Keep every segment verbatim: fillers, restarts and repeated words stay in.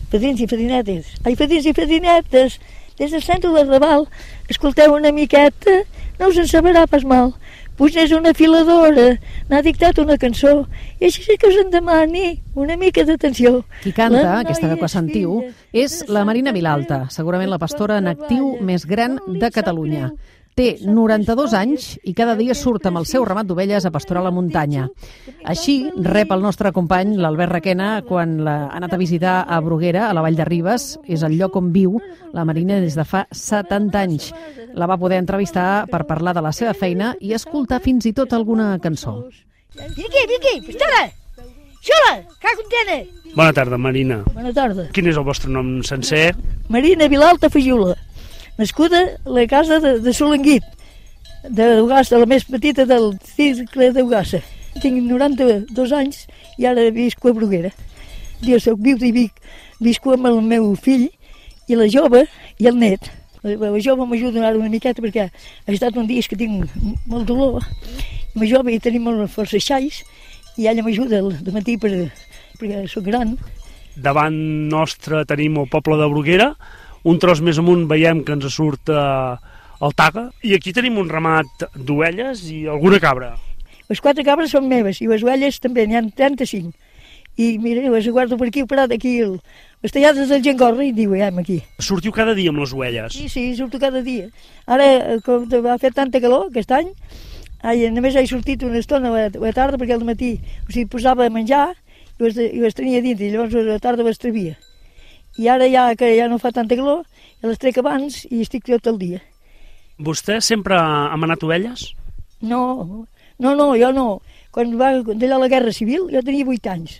Fadrins i fadinetes. Ai, fadrins i fadinetes, des del centre del Raval, escolteu una miqueta, no us en sabrà pas mal. Potser és una filadora, n'ha dictat una cançó, i així sí que us en demani una mica d'atenció. Qui canta, aquesta veu que sentiu, és la Marina Vilalta, segurament la pastora en actiu més gran de Catalunya. Té noranta-dos anys i cada dia surt amb el seu ramat d'ovelles a pasturar la muntanya. Així rep el nostre company, l'Albert Requena, quan l'ha anat a visitar a Bruguera, a la Vall de Ribes. És el lloc on viu la Marina des de fa setanta anys. La va poder entrevistar per parlar de la seva feina i escoltar fins i tot alguna cançó. Vine aquí, vine aquí, pastora! Xola, que contena! Bona tarda, Marina. Bona tarda. Quin és el vostre nom sencer? Marina Vilalta Fajula. Nascuda a la casa de, de Solanguit, d'Eugassa, la més petita del cicle d'Eugassa. Tinc noranta-dos anys i ara visco a Bruguera. Jo soc viu i vic, visco amb el meu fill i la jove i el net. La, la jove m'ajuda ara una miqueta perquè ha estat un dia que tinc molt dolor. La jove hi tenim molt força xais i ella m'ajuda de matí per, perquè soc gran. Davant nostre tenim el poble de Bruguera. Un tros més amunt veiem que ens surt eh, el Taga, i aquí tenim un ramat d'ovelles i alguna cabra. Les quatre cabres són meves i les ovelles també, n'hi ha trenta-cinc. I mira, les guardo per aquí, parat aquí, el, les tallades del gent corre i diu, ja, aquí. Sortiu cada dia amb les ovelles? Sí, sí, surto cada dia. Ara, com va fer tanta calor aquest any, ai, només he sortit una estona a la tarda perquè al matí o sigui, posava a menjar i les, i les tenia dintre i llavors a la tarda les trebia. I ara ja que ja no fa tanta calor, ja les trec abans i estic tot el dia. Vostè sempre ha manat ovelles? No, no, no, jo no. Quan va d'allà la Guerra Civil jo tenia vuit anys.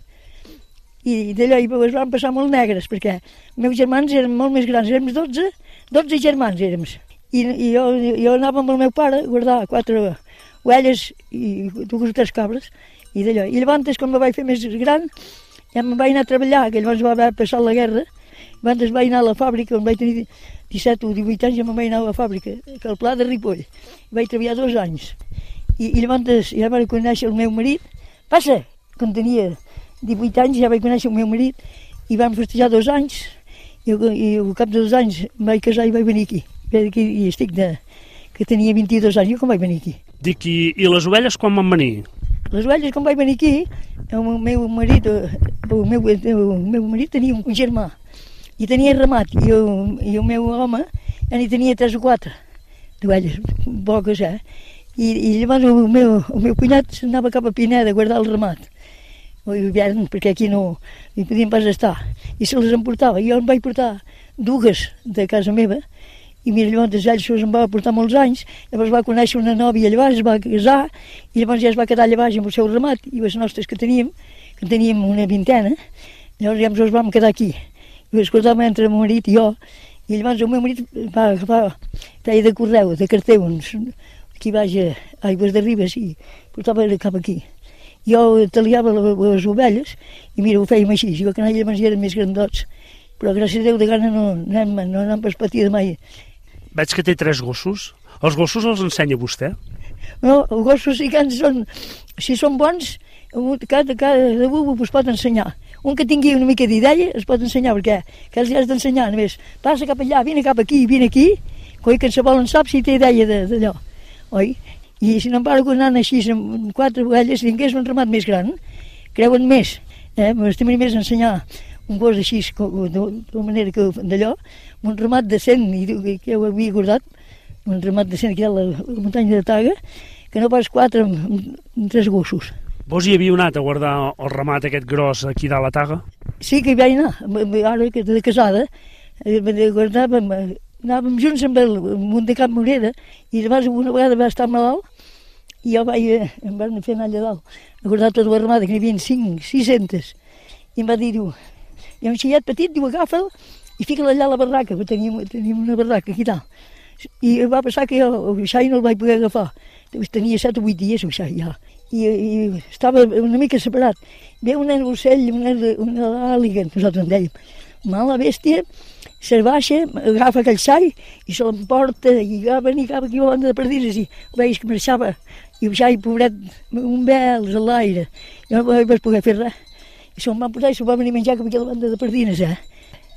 I d'allò es van passar molt negres, perquè els meus germans eren molt més grans, érem dotze, dotze germans érem. I, i jo, jo anava amb el meu pare a guardar quatre ovelles i dues o tres cabres, i d'allò. I llavors, quan me vaig fer més gran, ja me'n vaig anar a treballar, que llavors va haver passat la guerra. Abans vaig anar a la fàbrica, on vaig tenir disset o divuit anys, ja me'n vaig anar a la fàbrica, que al Pla de Ripoll. Vaig treballar dos anys. I, i llavors ja vaig conèixer el meu marit. Passa, quan tenia divuit anys ja vaig conèixer el meu marit i vam festejar dos anys i, i al cap de dos anys em vaig casar i vaig venir aquí. aquí I estic de, que tenia vint-i-dos anys, jo com vaig venir aquí. Dic, i, i les ovelles quan van venir? Les ovelles quan vaig venir aquí, el meu marit, el meu, el meu marit tenia un germà i tenia ramat, i el, i el meu home ja n'hi tenia tres o quatre d'ovelles, poques, eh? I, i llavors el meu, el meu cunyat s'anava cap a Pineda a guardar el ramat, a l'hivern, perquè aquí no hi podíem pas estar, i se les emportava. Jo em vaig portar dues de casa meva, i mira, llavors ell se'n va portar molts anys, llavors va conèixer una nòvia llavors, es va casar, i llavors ja es va quedar allà baix amb el seu ramat, i les nostres que teníem, que teníem una vintena, llavors ja ens vam quedar aquí. I escoltàvem entre el meu marit i jo, i llavors el meu marit va agafar, feia de correu, de carter, uns, aquí baix a Aigües de Ribes, i portava cap aquí. Jo taliava les ovelles, i mira, ho fèiem així, jo que anava llavors ja eren més grandots, però gràcies a Déu de gana no anem, no anem pas patir de mai. Veig que té tres gossos. Els gossos els ensenya vostè? No, els gossos sí que són, si són bons, cada, cada un us pot ensenyar. Un que tingui una mica d'idea es pot ensenyar, perquè que els has d'ensenyar, només passa cap allà, vine cap aquí, vine aquí, coi que en se volen sap si té idea d'allò, oi? I si no em pare que anant així amb quatre ovelles, si tingués un ramat més gran, creuen més, eh? M'estimaria més ensenyar un gos així, de la manera que d'allò, un ramat de cent, i que ho havia guardat, un ramat de cent aquí a la, la muntanya de Taga, que no pas quatre amb, amb tres gossos. Vos hi havíeu anat a guardar el ramat aquest gros aquí dalt a Taga? Sí que hi vaig anar, ara que de casada, guardàvem, anàvem junts amb el munt de Cap Morera, i llavors una vegada va estar malalt, i jo vaig, em van fer anar allà dalt, a guardar tota la ramada, que n'hi havia cinc, sis-centes, i em va dir, diu, hi ha un xillet petit, diu, agafa'l, i fica-la allà a la barraca, que teníem, teníem una barraca aquí dalt. I va passar que jo el xai no el vaig poder agafar, tenia set o vuit dies el xai ja, i, i estava una mica separat. Ve un ocell, una, una àliga, nosaltres en dèiem, mala bèstia, se baixa, agafa aquell xai i se l'emporta, i va venir cap aquí a banda de pardines, i veig que marxava, i el xai, pobret, un vels a l'aire, i no vaig poder fer res. I se'l van posar i se'l va venir a menjar cap aquí a la banda de pardines, eh?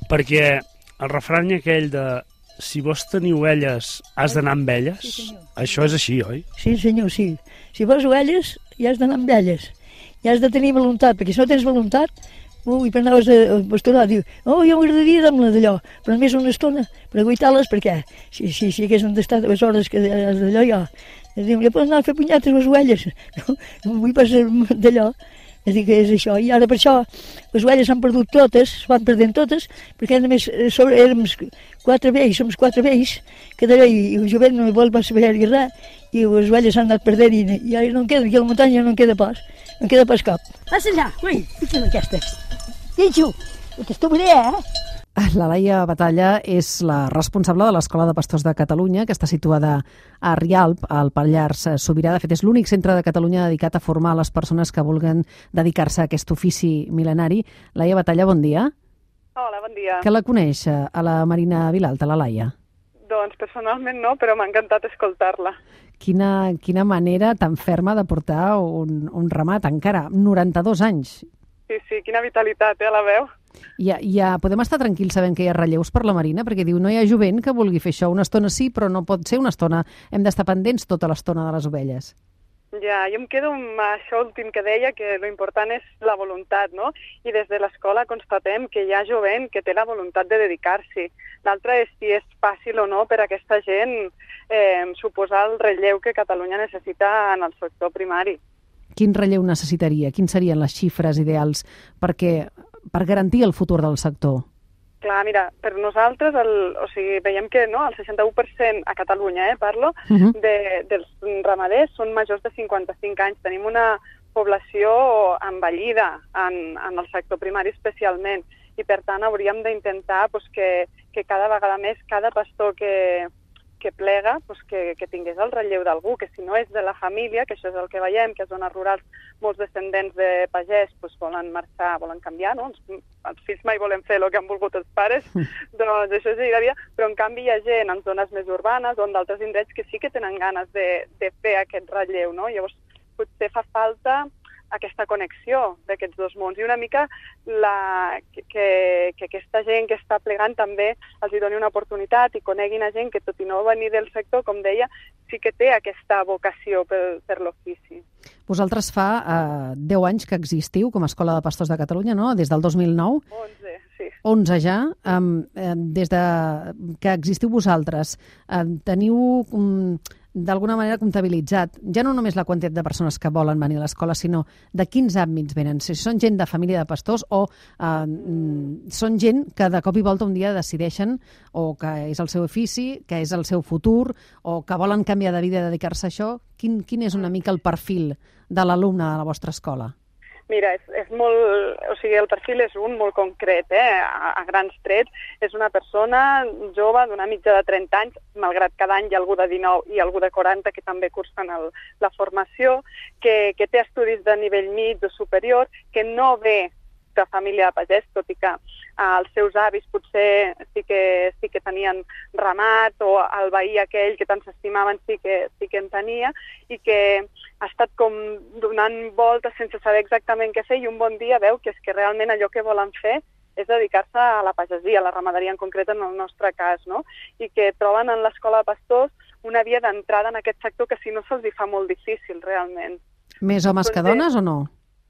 perquè el refrany aquell de si vols tenir ovelles has d'anar amb elles, sí, això és així, oi? Sí, senyor, sí. Si vols ovelles, ja has d'anar amb elles. Ja has de tenir voluntat, perquè si no tens voluntat, ui, per anaves a pastorar, diu, oh, jo m'agradaria anar d'allò, però només una estona, per aguaitar-les, perquè si, si, si haguessin d'estar les hores que has d'allò, ja, diu, ja pots anar a fer punyates a les ovelles, no, no vull passar d'allò. És dir, que és això. I ara per això les ovelles s'han perdut totes, es van perdent totes, perquè només sobre, érem quatre vells, som quatre vells, que d'allò i, i el jovent no vol saber res, i les ovelles s'han anat perdent i, i ara no en queda, aquí a la muntanya no en queda pas, no en queda pas cap. Passa allà, ui, fixa aquesta. Pinxo, t'estuvaré, eh? La Laia Batalla és la responsable de l'Escola de Pastors de Catalunya, que està situada a Rialp, al Pallars Sobirà. De fet, és l'únic centre de Catalunya dedicat a formar les persones que vulguen dedicar-se a aquest ofici mil·lenari. Laia Batalla, bon dia. Hola, bon dia. Que la coneix, a la Marina Vilalta, la Laia? Doncs personalment no, però m'ha encantat escoltar-la. Quina, quina manera tan ferma de portar un, un ramat, encara, noranta-dos anys. Sí, sí, quina vitalitat, eh, la veu. Ja, ja podem estar tranquils sabent que hi ha relleus per la Marina, perquè diu, no hi ha jovent que vulgui fer això. Una estona sí, però no pot ser una estona. Hem d'estar pendents tota l'estona de les ovelles. Ja, jo em quedo amb això últim que deia, que l'important és la voluntat, no? I des de l'escola constatem que hi ha jovent que té la voluntat de dedicar-s'hi. L'altre és si és fàcil o no per a aquesta gent eh, suposar el relleu que Catalunya necessita en el sector primari. Quin relleu necessitaria? Quins serien les xifres ideals perquè, per garantir el futur del sector? Clar, mira, per nosaltres, el, o sigui, veiem que no, el seixanta-u per cent a Catalunya, eh, parlo, uh-huh. de, dels ramaders són majors de cinquanta-cinc anys. Tenim una població envellida en, en el sector primari especialment i, per tant, hauríem d'intentar pues, que, que cada vegada més cada pastor que, que plega pues, que, que tingués el relleu d'algú, que si no és de la família, que això és el que veiem, que a zones rurals molts descendents de pagès pues, volen marxar, volen canviar, no? Els, els fills mai volen fer el que han volgut els pares, doncs això és dia a dia, però en canvi hi ha gent en zones més urbanes o en d'altres indrets que sí que tenen ganes de, de fer aquest relleu, no? Llavors potser fa falta aquesta connexió d'aquests dos mons i una mica la, que, que aquesta gent que està plegant també els hi doni una oportunitat i coneguin a gent que, tot i no venir del sector, com deia, sí que té aquesta vocació per, per l'ofici. Vosaltres fa eh, deu anys que existiu com a Escola de Pastors de Catalunya, no? Des del dos mil nou? onze, sí. onze ja. Eh, des de que existiu vosaltres, eh, teniu um, d'alguna manera comptabilitzat, ja no només la quantitat de persones que volen venir a l'escola, sinó de quins àmbits venen. Si són gent de família de pastors o eh, són gent que de cop i volta un dia decideixen o que és el seu ofici, que és el seu futur, o que volen canviar de vida i dedicar-se a això. Quin, quin és una mica el perfil de l'alumne de la vostra escola? Mira, és, és molt, o sigui, el perfil és un molt concret, eh? a, a grans trets. És una persona jove d'una mitja de trenta anys, malgrat cada any hi ha algú de dinou i algú de quaranta que també cursen el, la formació, que, que té estudis de nivell mig o superior, que no ve de família de pagès, tot i que eh, els seus avis potser sí que, sí que tenien ramat o el veí aquell que tant s'estimaven sí que, sí que en tenia i que ha estat com donant voltes sense saber exactament què fer i un bon dia veu que és que realment allò que volen fer és dedicar-se a la pagesia, a la ramaderia en concret en el nostre cas, no? I que troben en l'Escola de Pastors una via d'entrada en aquest sector que si no se'ls hi fa molt difícil realment. Més homes que dones o no?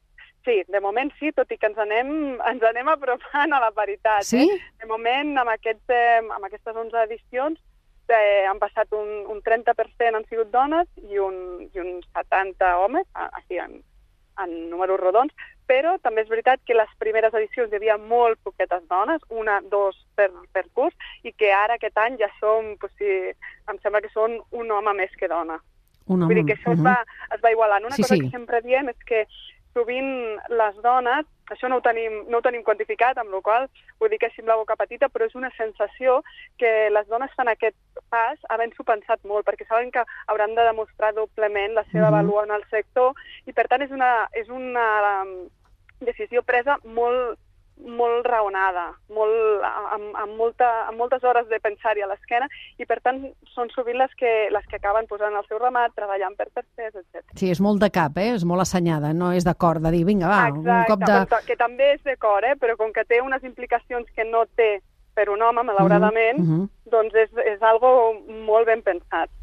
Sí, de moment sí, tot i que ens anem, ens anem apropant a la paritat. Sí? Eh? De moment, amb, aquests, eh, amb aquestes onze edicions, eh, han passat un, un trenta per cent han sigut dones i un, i un setanta homes, així en, en números rodons, però també és veritat que les primeres edicions hi havia molt poquetes dones, una, dos per, per curs, i que ara aquest any ja som, pues, sí, em sembla que són un home més que dona. Un home. Vull dir que això uh-huh. es, va, es va igualant. Una sí, cosa sí. que sempre diem és que sovint les dones, això no ho tenim, no ho tenim quantificat, amb la qual ho dic així amb la boca petita, però és una sensació que les dones fan aquest pas havent-s'ho pensat molt, perquè saben que hauran de demostrar doblement la seva uh-huh. vàlua en el sector i per tant és una, és una decisió presa molt, molt raonada, molt, amb, amb, molta, amb moltes hores de pensar-hi a l'esquena i per tant són sovint les que, les que acaben posant el seu ramat, treballant per tercers, etcètera. Sí, és molt de cap, eh? És molt assenyada, no és d'acord de dir, vinga, va, exacte, un cop de... que també és de cor, eh? Però com que té unes implicacions que no té per un home, malauradament, uh -huh. doncs és, és algo molt ben pensat.